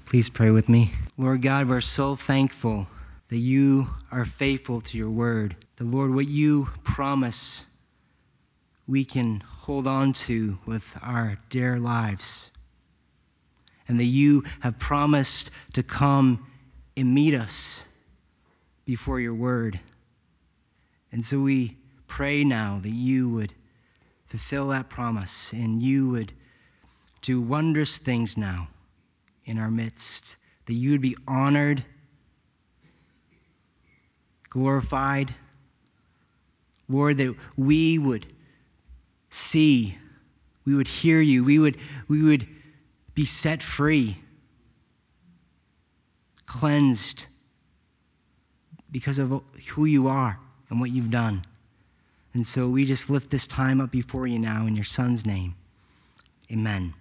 Please pray with me. Lord God, we're so thankful that you are faithful to your word. The Lord, what you promise, we can hold on to with our dear lives. And that you have promised to come and meet us before your word. And so we pray now that you would fulfill that promise and you would do wondrous things now in our midst, that you would be honored, glorified. Lord, that we would see, we would hear you, we would be set free, cleansed because of who you are and what you've done. And so we just lift this time up before you now in your Son's name. Amen.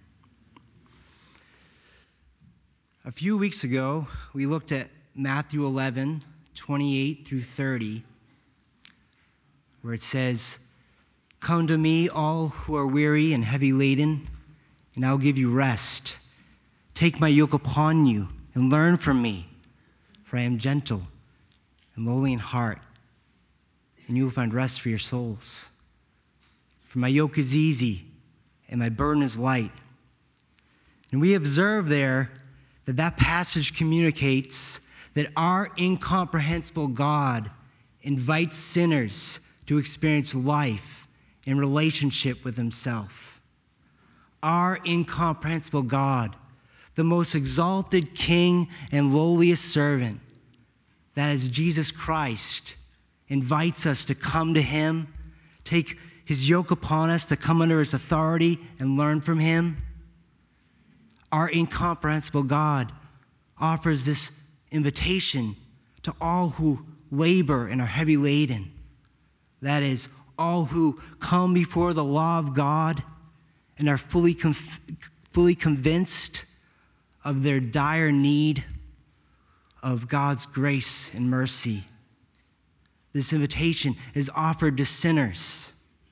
A few weeks ago, we looked at Matthew 11, 28 through 30, where it says, "Come to me, all who are weary and heavy laden, and I'll give you rest. Take my yoke upon you and learn from me, for I am gentle and lowly in heart, and you will find rest for your souls. For my yoke is easy and my burden is light." And we observe there that passage communicates that our incomprehensible God invites sinners to experience life in relationship with himself. Our incomprehensible God, the most exalted King and lowliest servant, that is Jesus Christ, invites us to come to him, take his yoke upon us, to come under his authority and learn from him. Our incomprehensible God offers this invitation to all who labor and are heavy laden. That is, all who come before the law of God and are fully convinced of their dire need of God's grace and mercy. This invitation is offered to sinners.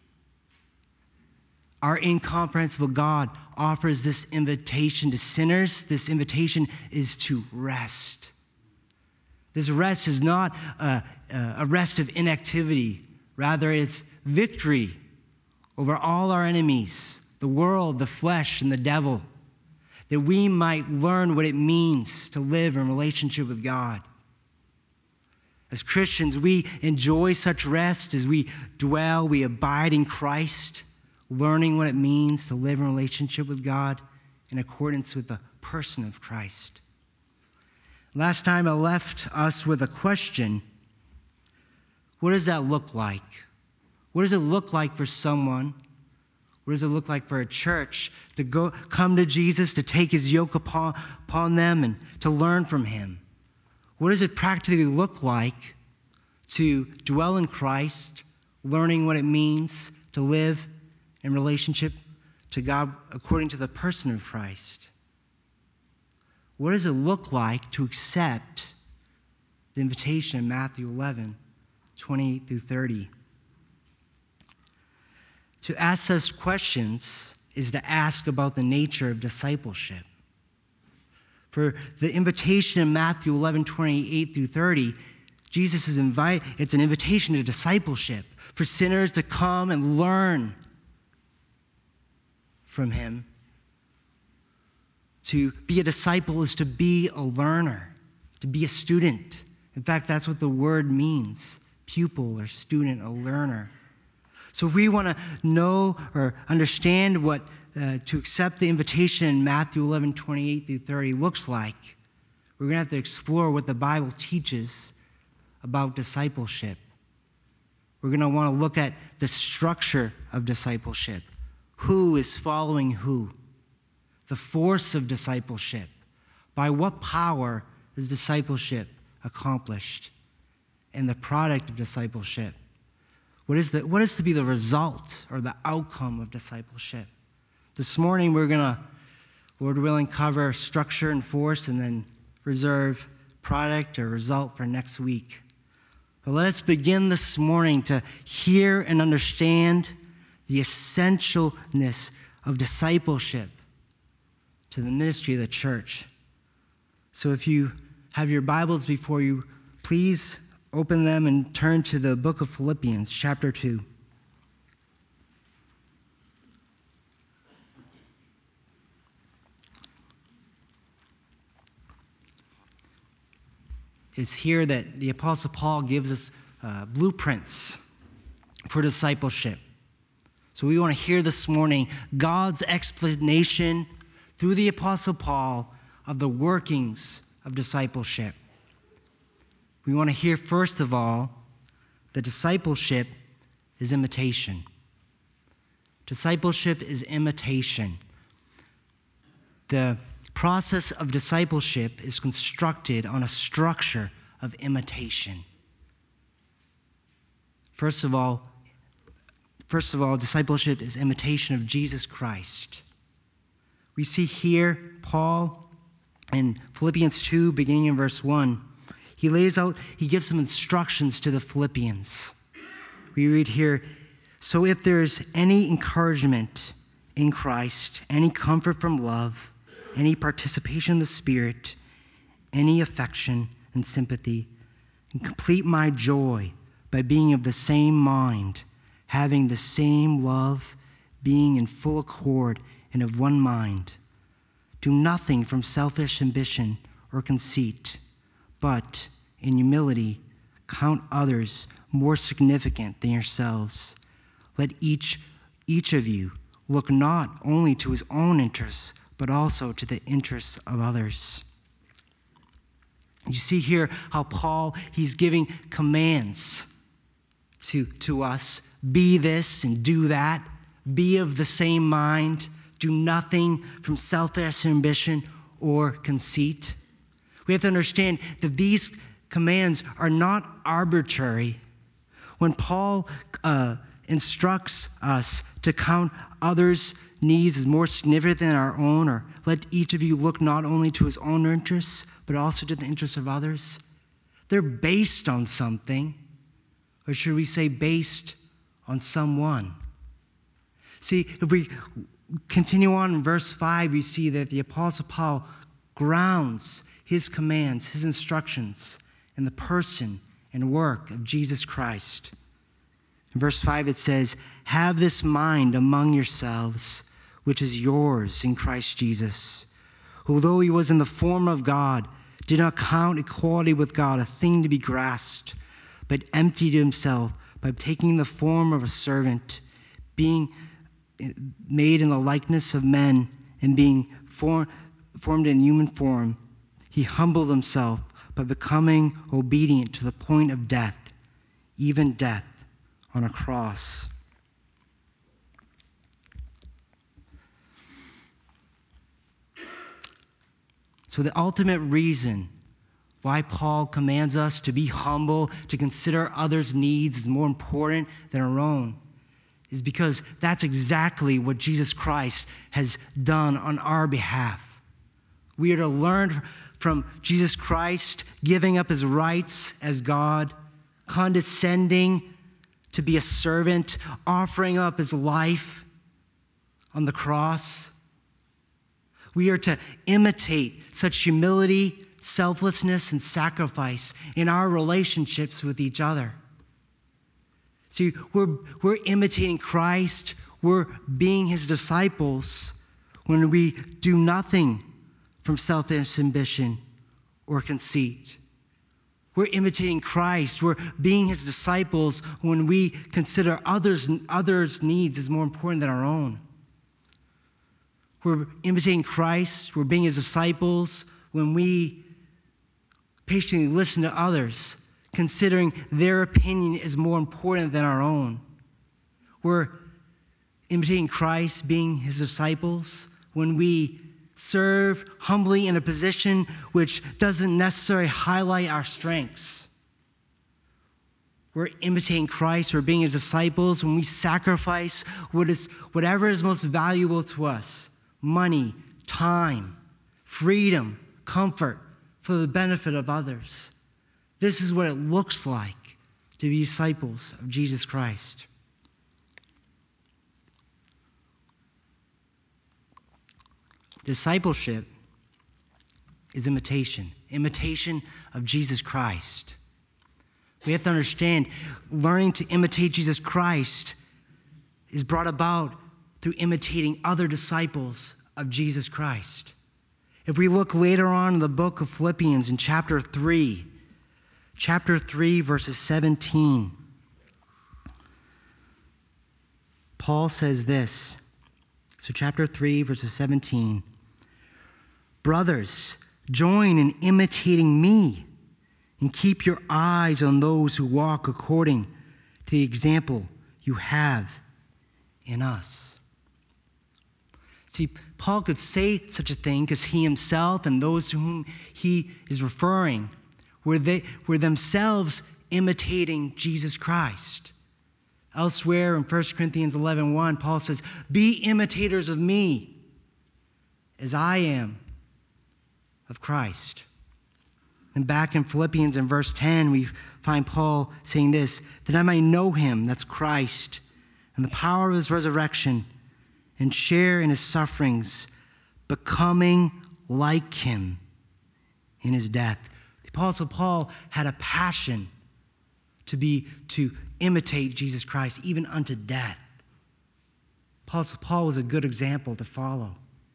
Our incomprehensible God offers this invitation to sinners. This invitation is to rest. This rest is not a rest of inactivity. Rather, it's victory over all our enemies, the world, the flesh, and the devil, that we might learn what it means to live in relationship with God. As Christians, we enjoy such rest as we dwell, we abide in Christ, learning what it means to live in relationship with God in accordance with the person of Christ. Last time I left us with a question. What does that look like? What does it look like for someone? What does it look like for a church to come to Jesus, to take his yoke upon them and to learn from him? What does it practically look like to dwell in Christ, learning what it means to live in relationship to God according to the person of Christ? What does it look like to accept the invitation in Matthew 11, 28 through 30? To ask those questions is to ask about the nature of discipleship. For the invitation in Matthew 11, 28 through 30, Jesus is it's an invitation to discipleship, for sinners to come and learn from him. To be a disciple is to be a learner, to be a student. In fact, that's what the word means, pupil or student, a learner. So if we want to know or understand what to accept the invitation in Matthew 11, 28 through 30 looks like, we're going to have to explore what the Bible teaches about discipleship. We're going to want to look at the structure of discipleship. Who is following who? The force of discipleship. By what power is discipleship accomplished? And the product of discipleship. What is to be the result or the outcome of discipleship? This morning we're going to, Lord willing, cover structure and force and then reserve product or result for next week. But let us begin this morning to hear and understand the essentialness of discipleship to the ministry of the church. So if you have your Bibles before you, please open them and turn to the book of Philippians, chapter 2. It's here that the Apostle Paul gives us blueprints for discipleship. So we want to hear this morning God's explanation through the Apostle Paul of the workings of discipleship. We want to hear, first of all, that discipleship is imitation. Discipleship is imitation. The process of discipleship is constructed on a structure of imitation. First of all, discipleship is imitation of Jesus Christ. We see here Paul in Philippians 2, beginning in verse 1. He gives some instructions to the Philippians. We read here, "So if there is any encouragement in Christ, any comfort from love, any participation in the Spirit, any affection and sympathy, and complete my joy by being of the same mind, having the same love, being in full accord and of one mind. Do nothing from selfish ambition or conceit, but in humility count others more significant than yourselves. Let each of you look not only to his own interests, but also to the interests of others." You see here how Paul, he's giving commands to us. Be this and do that. Be of the same mind. Do nothing from selfish ambition or conceit. We have to understand that these commands are not arbitrary. When Paul instructs us to count others' needs as more significant than our own, or let each of you look not only to his own interests, but also to the interests of others, they're based on something, or should we say based on someone. See, if we continue on in verse 5, we see that the Apostle Paul grounds his commands, his instructions, in the person and work of Jesus Christ. In verse 5 it says, "Have this mind among yourselves, which is yours in Christ Jesus, who though he was in the form of God, did not count equality with God a thing to be grasped, but emptied himself by taking the form of a servant, being made in the likeness of men, and being formed in human form. He humbled himself by becoming obedient to the point of death, even death on a cross." So the ultimate reason why Paul commands us to be humble, to consider others' needs as more important than our own, is because that's exactly what Jesus Christ has done on our behalf. We are to learn from Jesus Christ giving up his rights as God, condescending to be a servant, offering up his life on the cross. We are to imitate such humility, selflessness, and sacrifice in our relationships with each other. See, we're imitating Christ. We're being his disciples when we do nothing from selfish ambition or conceit. We're imitating Christ. We're being his disciples when we consider others' needs as more important than our own. We're imitating Christ. We're being his disciples when we patiently listen to others, considering their opinion is more important than our own. We're imitating Christ, being his disciples, when we serve humbly in a position which doesn't necessarily highlight our strengths. We're imitating Christ, we're being his disciples when we sacrifice whatever is most valuable to us: money, time, freedom, comfort, for the benefit of others. This is what it looks like to be disciples of Jesus Christ. Discipleship is imitation. Imitation of Jesus Christ. We have to understand, learning to imitate Jesus Christ is brought about through imitating other disciples of Jesus Christ. If we look later on in the book of Philippians in chapter 3, verses 17, Paul says this. So chapter 3, verses 17, brothers, join in imitating me and keep your eyes on those who walk according to the example you have in us. See, Paul could say such a thing because he himself and those to whom he is referring were themselves imitating Jesus Christ. Elsewhere in 1 Corinthians 11:1, Paul says, be imitators of me as I am of Christ. And back in Philippians in verse 10, we find Paul saying this, that I might know him, that's Christ, and the power of his resurrection, and share in his sufferings, becoming like him in his death. The Apostle Paul had a passion to imitate Jesus Christ, even unto death. Apostle Paul was a good example to follow.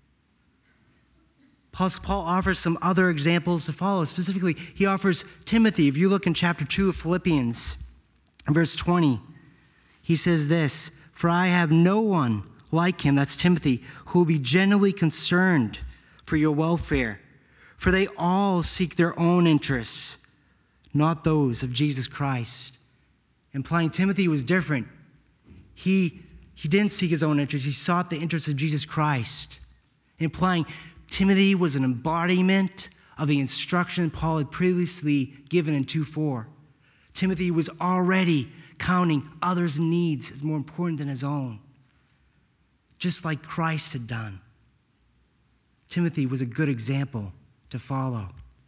Apostle Paul offers some other examples to follow. Specifically, he offers Timothy. If you look in chapter 2 of Philippians, verse 20, he says this, for I have no one like him, that's Timothy, who will be genuinely concerned for your welfare. For they all seek their own interests, not those of Jesus Christ. Implying Timothy was different. He didn't seek his own interests. He sought the interests of Jesus Christ. Implying Timothy was an embodiment of the instruction Paul had previously given in 2:4. Timothy was already counting others' needs as more important than his own, just like Christ had done. Timothy was a good example to follow.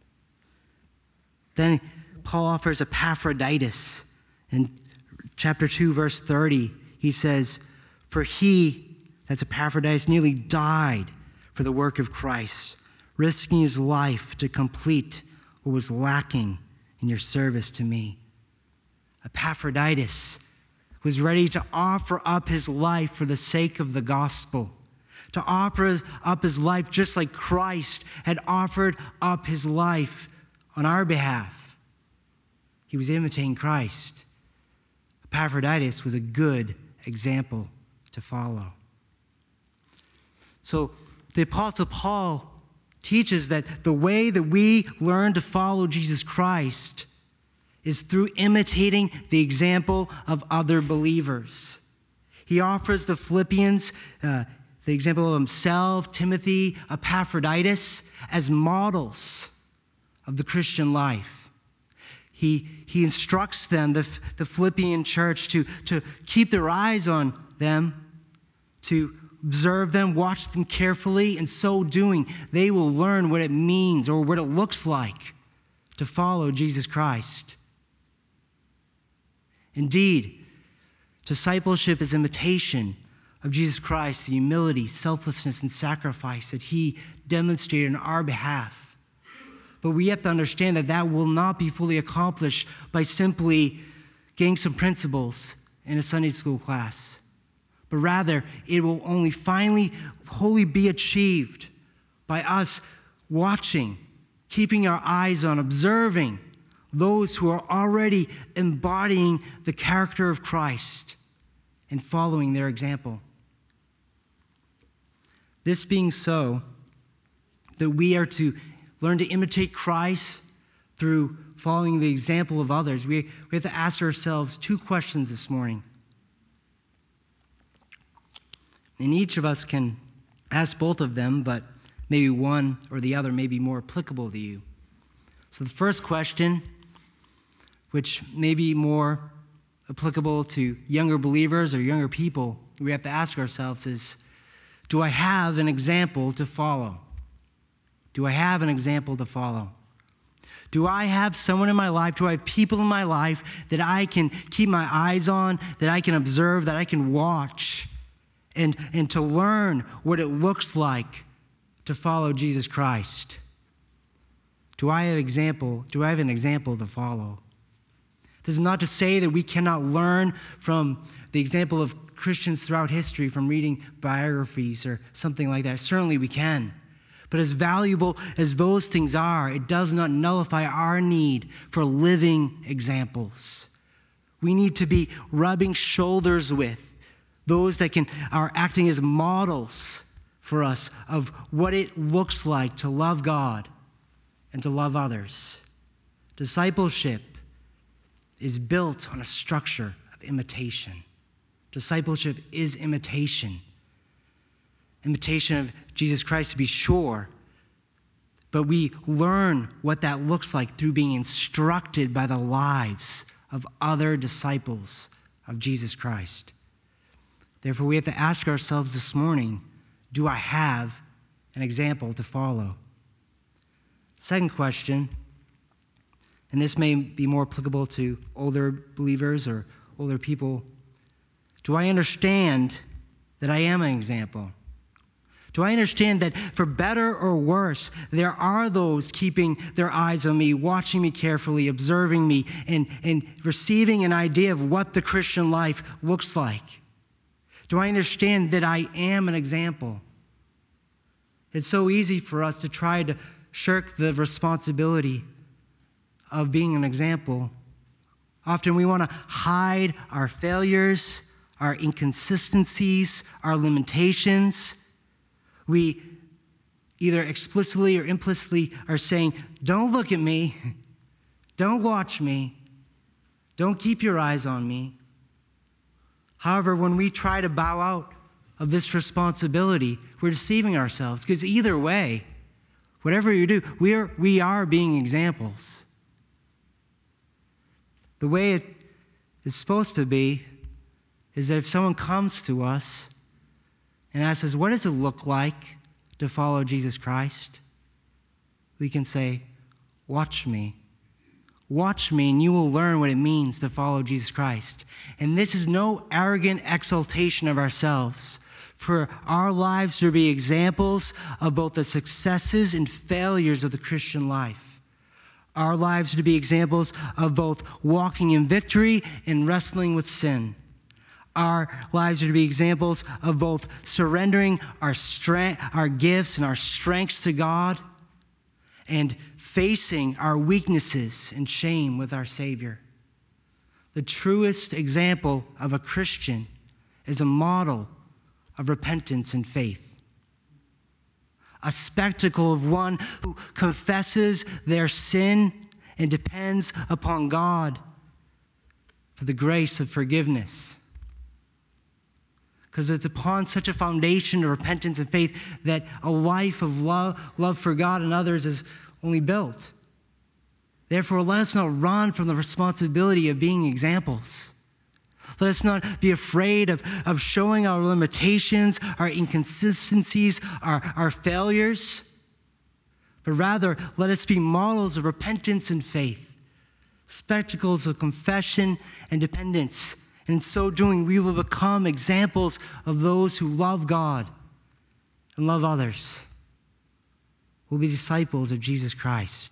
Then Paul offers Epaphroditus. In chapter 2, verse 30, he says, for he, that's Epaphroditus, nearly died for the work of Christ, risking his life to complete what was lacking in your service to me. Epaphroditus was ready to offer up his life for the sake of the gospel, to offer up his life just like Christ had offered up his life on our behalf. He was imitating Christ. Epaphroditus was a good example to follow. So the Apostle Paul teaches that the way that we learn to follow Jesus Christ is through imitating the example of other believers. He offers the Philippians the example of himself, Timothy, Epaphroditus as models of the Christian life. He instructs them, the Philippian church, to keep their eyes on them, to observe them, watch them carefully. In so doing, they will learn what it means or what it looks like to follow Jesus Christ. Indeed, discipleship is imitation of Jesus Christ, the humility, selflessness, and sacrifice that he demonstrated on our behalf. But we have to understand that that will not be fully accomplished by simply getting some principles in a Sunday school class. But rather, it will only finally wholly be achieved by us watching, keeping our eyes on, observing those who are already embodying the character of Christ and following their example. This being so, that we are to learn to imitate Christ through following the example of others, we have to ask ourselves two questions this morning. And each of us can ask both of them, but maybe one or the other may be more applicable to you. So the first question, which may be more applicable to younger believers or younger people, we have to ask ourselves is, do I have an example to follow? Do I have an example to follow? Do I have someone in my life, do I have people in my life that I can keep my eyes on, that I can observe, that I can watch, and to learn what it looks like to follow Jesus Christ? Do I have an example to follow? This is not to say that we cannot learn from the example of Christians throughout history from reading biographies or something like that. Certainly we can. But as valuable as those things are, it does not nullify our need for living examples. We need to be rubbing shoulders with those that are acting as models for us of what it looks like to love God and to love others. Discipleship is built on a structure of imitation. Discipleship is imitation. Imitation of Jesus Christ, to be sure. But we learn what that looks like through being instructed by the lives of other disciples of Jesus Christ. Therefore, we have to ask ourselves this morning, do I have an example to follow? Second question, and this may be more applicable to older believers or older people. Do I understand that I am an example? Do I understand that for better or worse, there are those keeping their eyes on me, watching me carefully, observing me, and receiving an idea of what the Christian life looks like? Do I understand that I am an example? It's so easy for us to try to shirk the responsibility of being an example. Often we want to hide our failures, our inconsistencies, our limitations. We either explicitly or implicitly are saying, don't look at me, don't watch me, don't keep your eyes on me. However, when we try to bow out of this responsibility, we're deceiving ourselves, because either way, whatever you do, we are being examples. The way it is supposed to be is that if someone comes to us and asks us, what does it look like to follow Jesus Christ? We can say, watch me. Watch me, and you will learn what it means to follow Jesus Christ. And this is no arrogant exaltation of ourselves. For our lives to be examples of both the successes and failures of the Christian life. Our lives are to be examples of both walking in victory and wrestling with sin. Our lives are to be examples of both surrendering our gifts and our strengths to God and facing our weaknesses and shame with our Savior. The truest example of a Christian is a model of repentance and faith. A spectacle of one who confesses their sin and depends upon God for the grace of forgiveness. Because it's upon such a foundation of repentance and faith that a life of love for God and others is only built. Therefore, let us not run from the responsibility of being examples. Let us not be afraid of showing our limitations, our inconsistencies, our failures. But rather, let us be models of repentance and faith, spectacles of confession and dependence. And in so doing, we will become examples of those who love God and love others. We'll be disciples of Jesus Christ.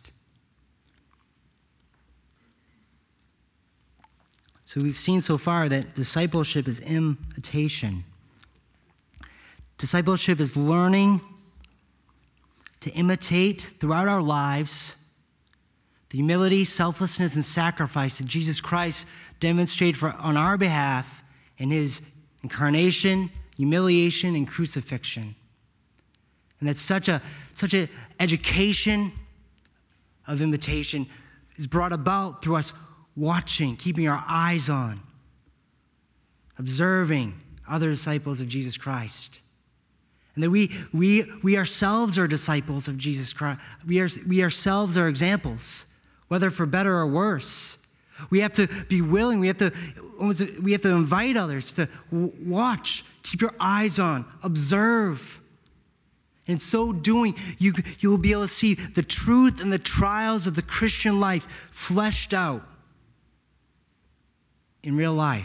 So we've seen so far that discipleship is imitation. Discipleship is learning to imitate throughout our lives the humility, selflessness, and sacrifice that Jesus Christ demonstrated on our behalf in his incarnation, humiliation, and crucifixion. And that such a education of imitation is brought about through us watching, keeping our eyes on, observing other disciples of Jesus Christ. And that we ourselves are disciples of Jesus Christ. We ourselves are examples, whether for better or worse. We have to be willing, we have to invite others to watch, keep your eyes on, observe. In so doing, you will be able to see the truth and the trials of the Christian life fleshed out in real life.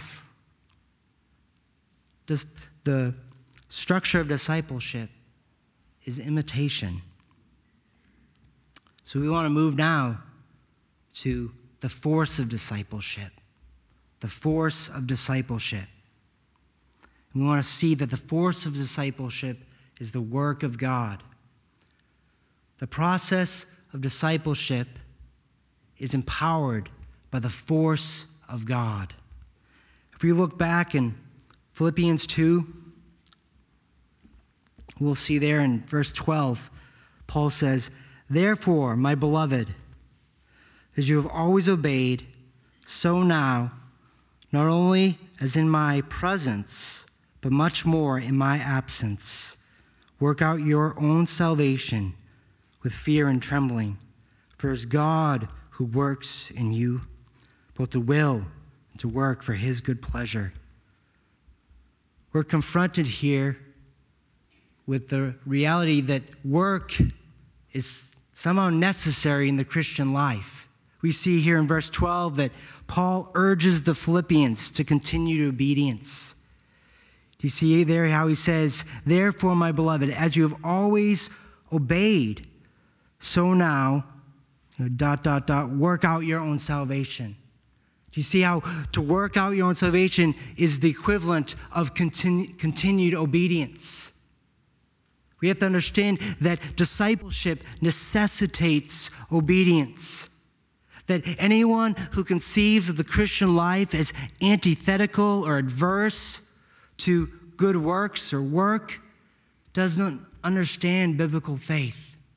The structure of discipleship is imitation. So we want to move now to the force of discipleship. The force of discipleship. And we want to see that the force of discipleship is the work of God. The process of discipleship is empowered by the force of God. If we look back in Philippians 2, we'll see there in verse 12, Paul says, "Therefore, my beloved, as you have always obeyed, so now, not only as in my presence, but much more in my absence, work out your own salvation with fear and trembling. For it is God who works in you, both to will and to work for his good pleasure." We're confronted here with the reality that work is somehow necessary in the Christian life. We see here in verse 12 that Paul urges the Philippians to continue to obedience. Do you see there how he says, "Therefore, my beloved, as you have always obeyed, so now, work out your own salvation." Do you see how to work out your own salvation is the equivalent of continued obedience? We have to understand that discipleship necessitates obedience. That anyone who conceives of the Christian life as antithetical or adverse to good works or work does not understand biblical faith.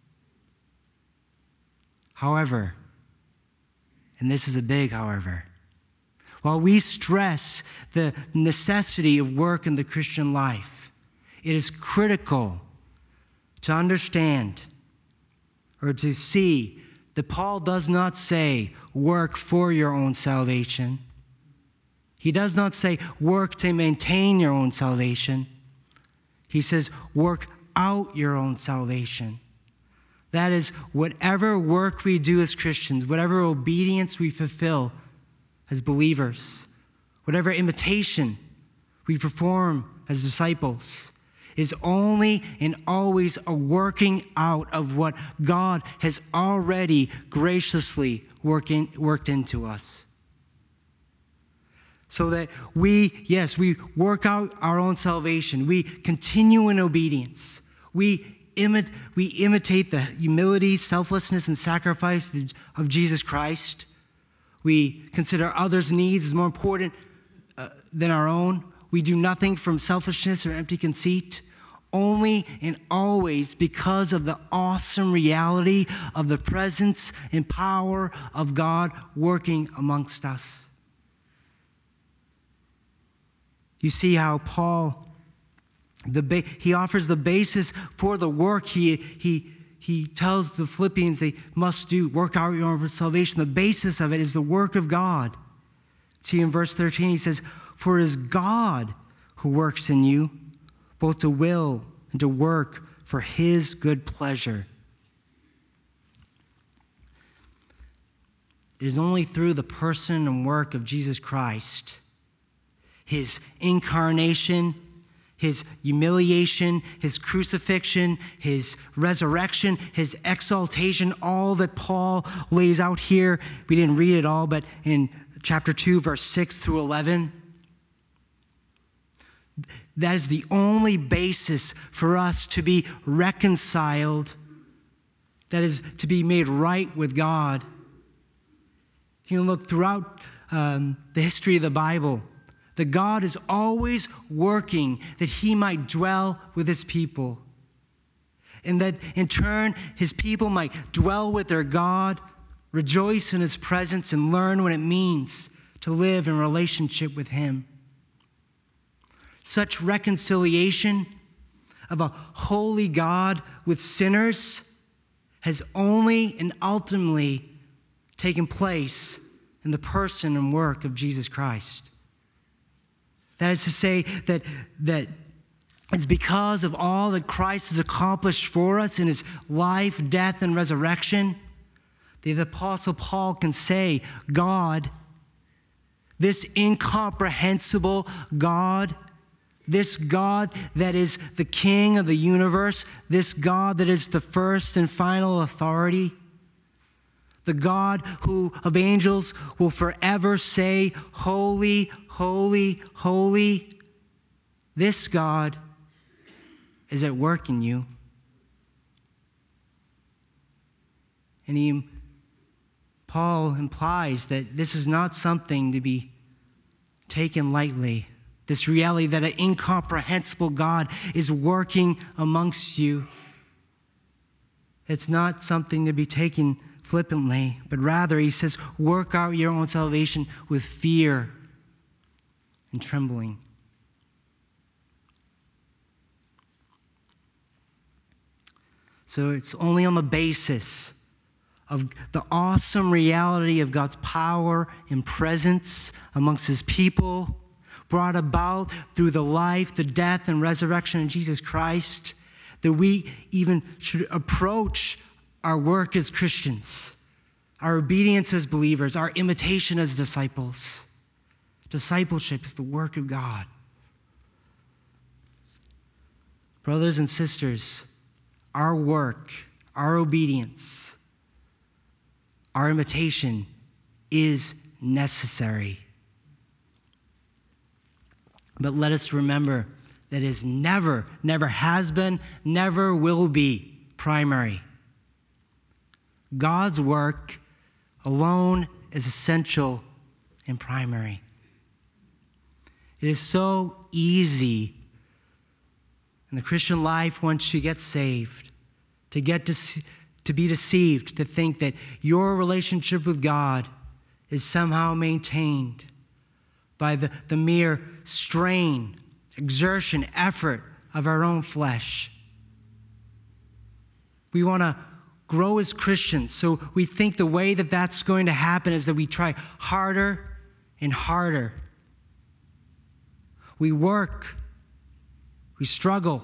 However, and this is a big however, while we stress the necessity of work in the Christian life, it is critical to understand or to see that Paul does not say work for your own salvation. He does not say work to maintain your own salvation. He says work out your own salvation. That is, whatever work we do as Christians, whatever obedience we fulfill as believers, whatever imitation we perform as disciples, is only and always a working out of what God has already graciously worked into us. So that we work out our own salvation. We continue in obedience. We imitate the humility, selflessness, and sacrifice of Jesus Christ. We consider others' needs as more important than our own. We do nothing from selfishness or empty conceit, only and always because of the awesome reality of the presence and power of God working amongst us. You see how Paul, he offers the basis for the work he tells the Philippians they must do, work out your own salvation. The basis of it is the work of God. See in verse 13 he says, "For it is God who works in you, both to will and to work for his good pleasure." It is only through the person and work of Jesus Christ, his incarnation, his humiliation, his crucifixion, his resurrection, his exaltation, all that Paul lays out here. We didn't read it all, but in chapter 2, verse 6 through 11, that is the only basis for us to be reconciled, that is, to be made right with God. You can look throughout the history of the Bible, that God is always working that he might dwell with his people. And that in turn, his people might dwell with their God, rejoice in his presence, and learn what it means to live in relationship with him. Such reconciliation of a holy God with sinners has only and ultimately taken place in the person and work of Jesus Christ. That is to say that it's because of all that Christ has accomplished for us in his life, death, and resurrection, the Apostle Paul can say, God, this incomprehensible God, this God that is the King of the universe, this God that is the first and final authority, The God who of angels will forever say, holy, holy, holy. This God is at work in you. And Paul implies that this is not something to be taken lightly. This reality that an incomprehensible God is working amongst you. It's not something to be taken flippantly, but rather, he says, work out your own salvation with fear and trembling. So it's only on the basis of the awesome reality of God's power and presence amongst his people, brought about through the life, the death, and resurrection of Jesus Christ, that we even should approach our work as Christians, our obedience as believers, our imitation as disciples. Discipleship is the work of God. Brothers and sisters, our work, our obedience, our imitation is necessary. But let us remember that it is never has been, never will be primary. God's work alone is essential and primary. It is so easy in the Christian life, once you get saved, to be deceived, to think that your relationship with God is somehow maintained by the mere strain, exertion, effort of our own flesh. We want to grow as Christians, so we think the way that that's going to happen is that we try harder and harder. We work, we struggle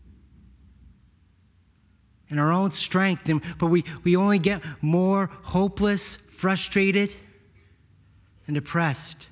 in our own strength, but we only get more hopeless, frustrated, and depressed.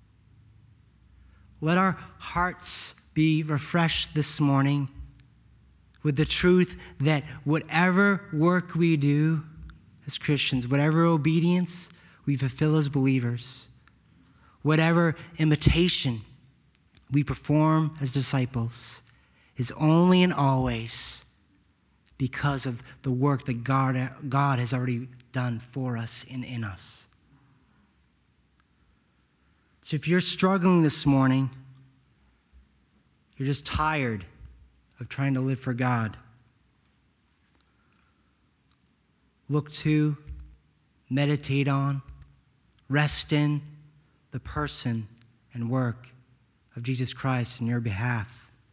Let our hearts be refreshed this morning with the truth that whatever work we do as Christians, whatever obedience we fulfill as believers, whatever imitation we perform as disciples, is only and always because of the work that God has already done for us and in us. So if you're struggling this morning, you're just tired of trying to live for God, look to, meditate on, rest in the person and work of Jesus Christ in your behalf.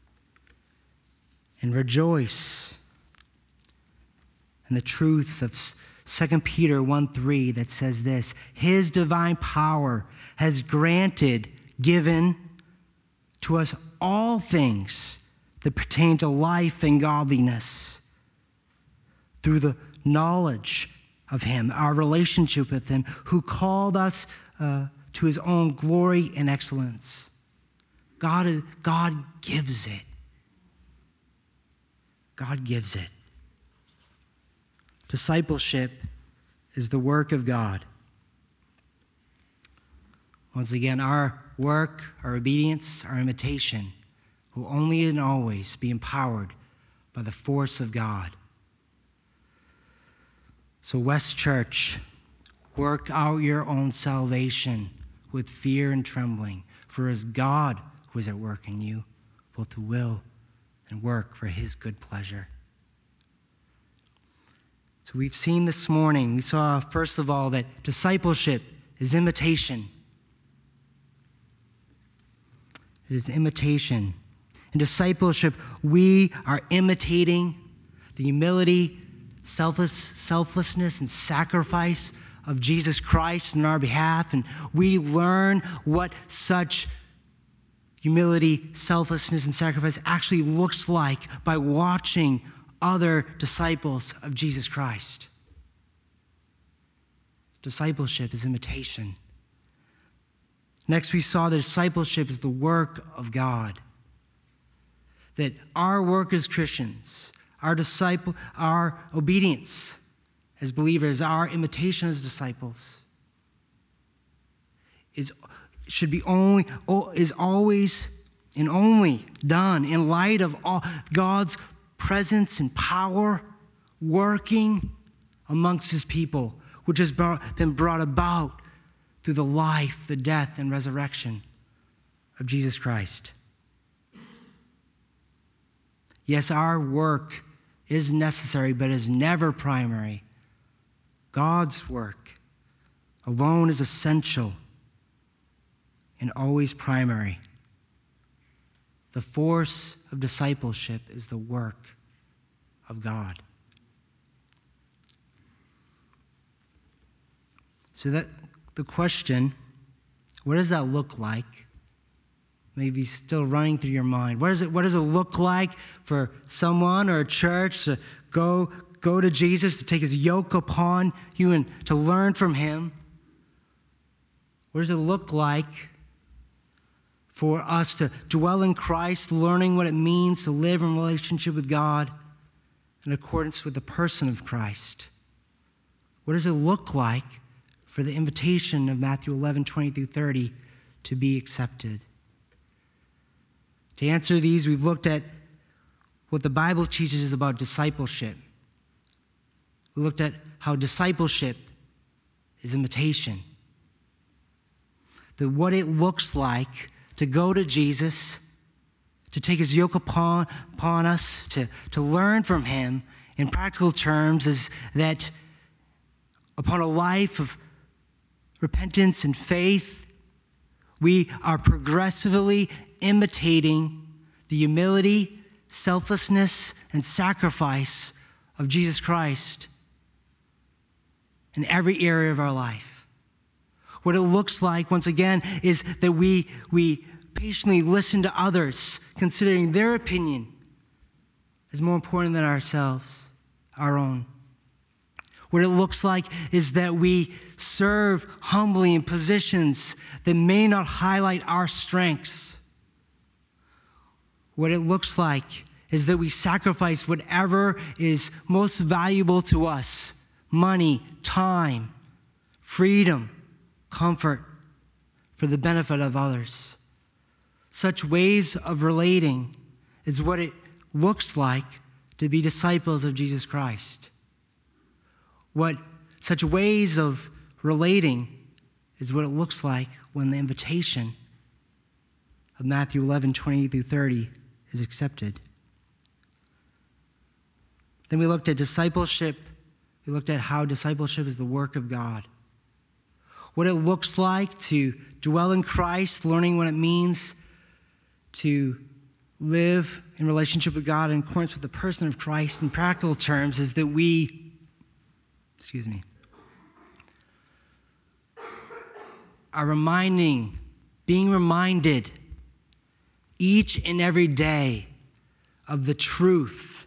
And rejoice in the truth of 2 Peter 1:3 that says this: His divine power has given to us all things that pertain to life and godliness through the knowledge of Him, our relationship with Him, who called us to His own glory and excellence. God gives it. God gives it. Discipleship is the work of God. Once again, our work, our obedience, our imitation will only and always be empowered by the force of God. So, West Church, work out your own salvation with fear and trembling, for it is God who is at work in you, both to will and work for His good pleasure. So we've seen this morning, we saw first of all that discipleship is imitation. It is imitation. In discipleship, we are imitating the humility, selflessness, and sacrifice of Jesus Christ in our behalf, and we learn what such humility, selflessness, and sacrifice actually looks like by watching other disciples of Jesus Christ. Discipleship is imitation. Next, we saw that discipleship is the work of God. That our work as Christians, our obedience as believers, our imitation as disciples is always and only done in light of all God's presence and power working amongst his people, which has been brought about through the life, the death, and resurrection of Jesus Christ. Yes, our work is necessary, but is never primary. God's work alone is essential and always primary. The force of discipleship is the work of God. So that the question, what does that look like? Maybe still running through your mind. What does it look like for someone or a church to go to Jesus, to take his yoke upon you and to learn from him? What does it look like for us to dwell in Christ, learning what it means to live in relationship with God in accordance with the person of Christ? What does it look like for the invitation of Matthew 11:20-30 to be accepted? To answer these, we've looked at what the Bible teaches us about discipleship. We looked at how discipleship is imitation. What it looks like to go to Jesus, to take his yoke upon us, to learn from him in practical terms, is that upon a life of repentance and faith, we are progressively imitating the humility, selflessness, and sacrifice of Jesus Christ in every area of our life. What it looks like, once again, is that we patiently listen to others, considering their opinion as more important than ourselves, our own. What it looks like is that we serve humbly in positions that may not highlight our strengths. What it looks like is that we sacrifice whatever is most valuable to us: money, time, freedom, comfort, for the benefit of others. Such ways of relating is what it looks like to be disciples of Jesus Christ. Such ways of relating is what it looks like when the invitation of Matthew 11:20-30 is accepted. Then we looked at discipleship. We looked at how discipleship is the work of God. What it looks like to dwell in Christ, learning what it means to live in relationship with God in accordance with the person of Christ in practical terms, is that we are being reminded each and every day of the truth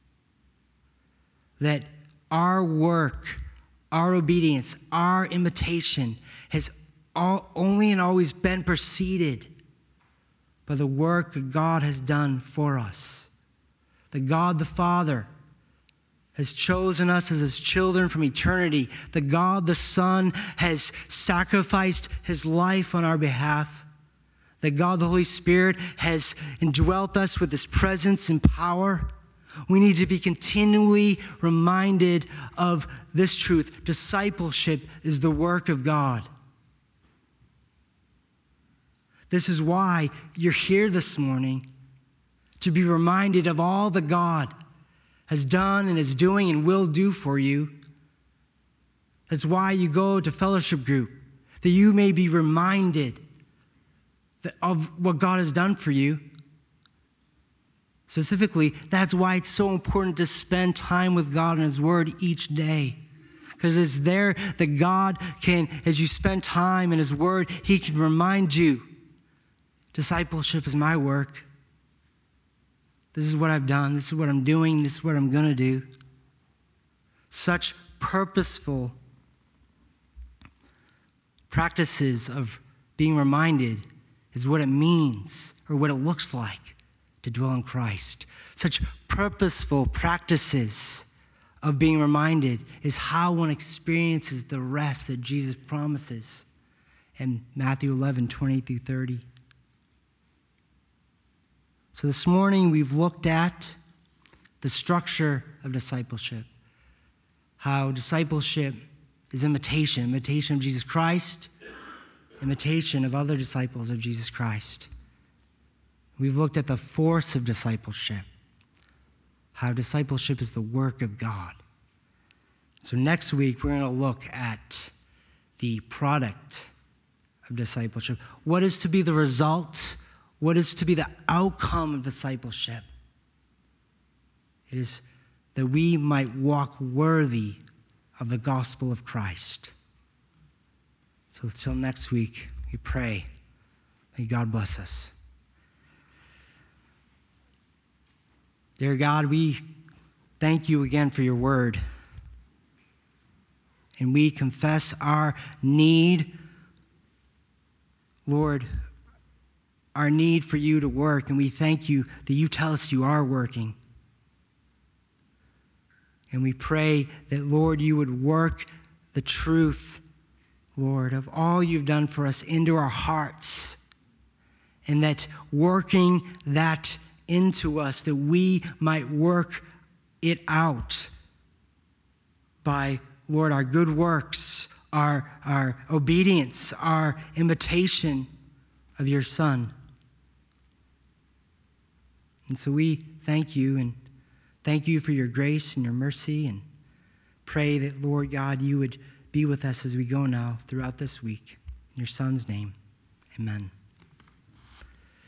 that our work, our obedience, our imitation has only and always been preceded by the work that God has done for us. That God the Father has chosen us as his children from eternity. That God the Son has sacrificed his life on our behalf. That God the Holy Spirit has indwelt us with his presence and power. We need to be continually reminded of this truth. Discipleship is the work of God. This is why you're here this morning, to be reminded of all that God has done and is doing and will do for you. That's why you go to fellowship group, that you may be reminded of what God has done for you. Specifically, that's why it's so important to spend time with God and his word each day. Because it's there that God can, as you spend time in his word, he can remind you, discipleship is my work. This is what I've done. This is what I'm doing. This is what I'm going to do. Such purposeful practices of being reminded is what it means, or what it looks like, to dwell in Christ. Such purposeful practices of being reminded is how one experiences the rest that Jesus promises in Matthew 11, 20 through 30. So this morning we've looked at the structure of discipleship, how discipleship is imitation of Jesus Christ, imitation of other disciples of Jesus Christ. We've looked at the force of discipleship, how discipleship is the work of God. So next week, we're going to look at the product of discipleship. What is to be the result? What is to be the outcome of discipleship? It is that we might walk worthy of the gospel of Christ. So until next week, we pray. May God bless us. Dear God, we thank you again for your word. And we confess our need, Lord, our need for you to work. And we thank you that you tell us you are working. And we pray that, Lord, you would work the truth, Lord, of all you've done for us into our hearts. And that working that into us, that we might work it out by, Lord, our good works, our obedience, our imitation of your Son. And so we thank you, and thank you for your grace and your mercy, and pray that, Lord God, you would be with us as we go now throughout this week. In your Son's name, amen.